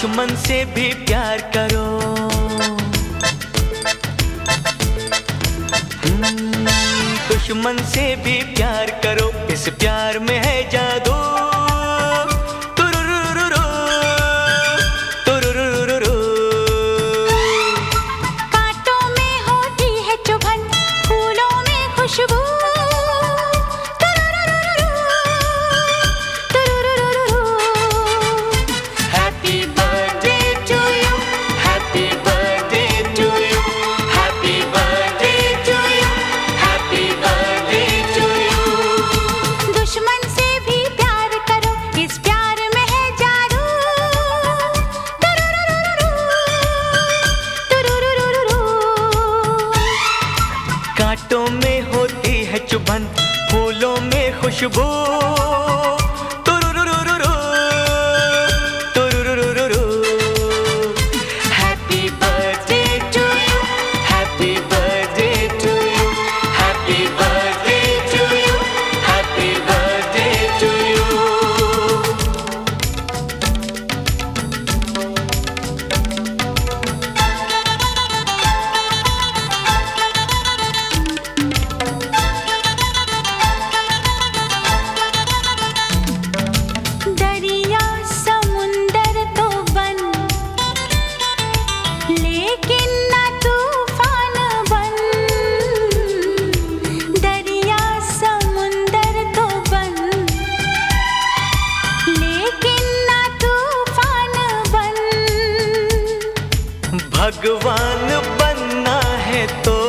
दुश्मन से भी प्यार करो। दुश्मन से भी प्यार करो, इस प्यार में है जादू। तुरुरुरुरु, तुरुरुरुरु। कांटों में होती है चुभन, फूलों में खुशबू। तुरुरुरुरु, तुरुरुरुरु। Happy birthday to you, happy birthday to you, happy birthday to you, happy birthday to you। दुश्मन से भी प्यार करो, इस प्यार में है जादू। तुरुरुरुरु, तुरुरुरुरु। कांटों में होती है चुभन, फूलों में खुशबू। तुरुरुरुरु, तुरुरुरुरु। Happy birthday to you, happy birthday to you, happy birthday to you, happy birthday to you। दरिया समुंदर तो बन, लेकिन न तूफान बन। दरिया समुंदर तो बन, लेकिन न तूफान बन। भगवान बनना है तो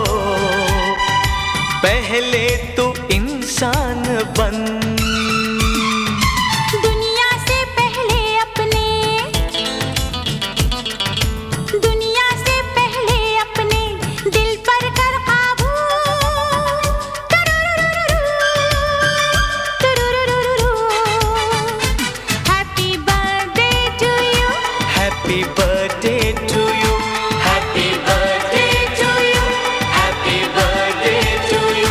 पहले तू इंसान बन। दुनिया से पहले अपने, दुनिया से पहले अपने दिल पर कर काबू। तुरुरुरुरु, तुरुरुरुरु। Happy birthday to you, Happy birthday to you, happy birthday to you, happy birthday to you।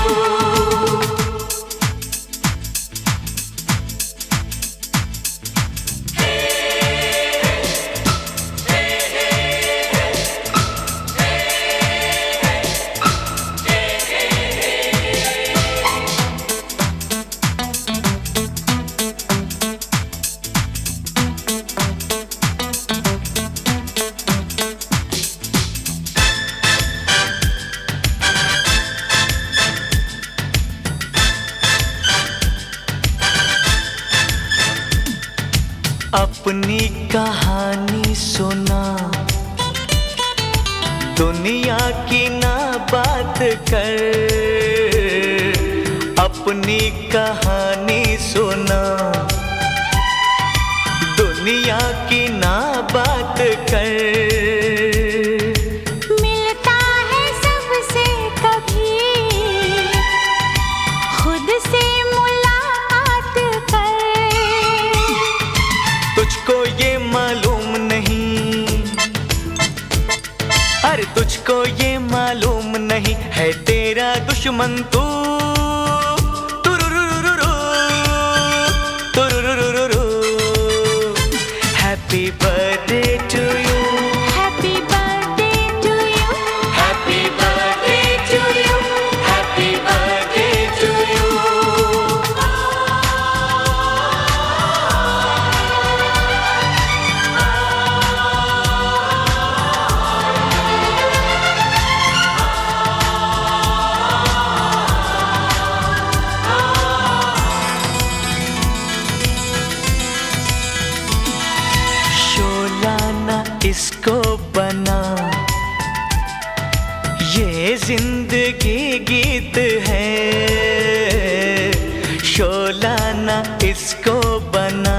अपनी कहानी सुना, दुनिया की ना बात कर। अपनी कहानी सुना, दुनिया की ना बात कर। मिलता है सबसे कभी, खुद से मुलाकात कर। तुझको ये मालूम नहीं, अरे तुझको ये मालूम नहीं है तेरा दुश्मन तू। तुरुरुरुरु, तुरुरुरुरु। Happy birthday to you, Happy birthday to you, happy birthday to you, happy birthday to you। इसको बना, ये जिंदगी गीत है। शोला ना इसको बना,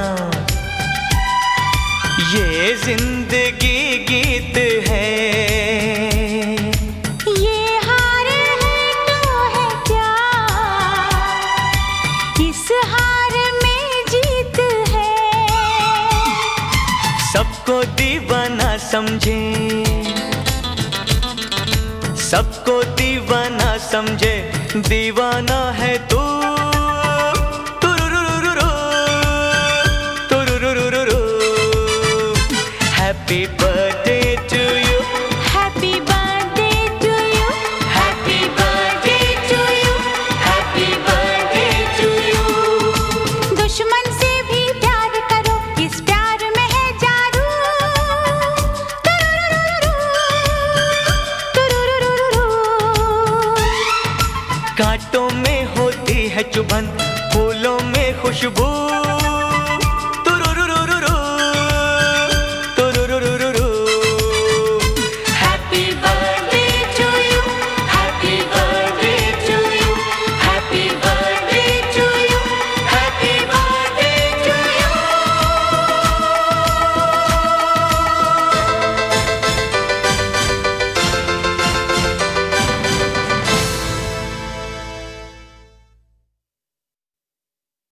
ये जिंदगी गीत है। ये हार है तो है क्या, इस हार में जीत है। सबको दीवाना समझे, सबको दीवाना समझे, दीवाना है तू। तुरुरुरुरु, तुरुरुरुरु। कांटों में होती है चुभन, फूलों में खुशबू।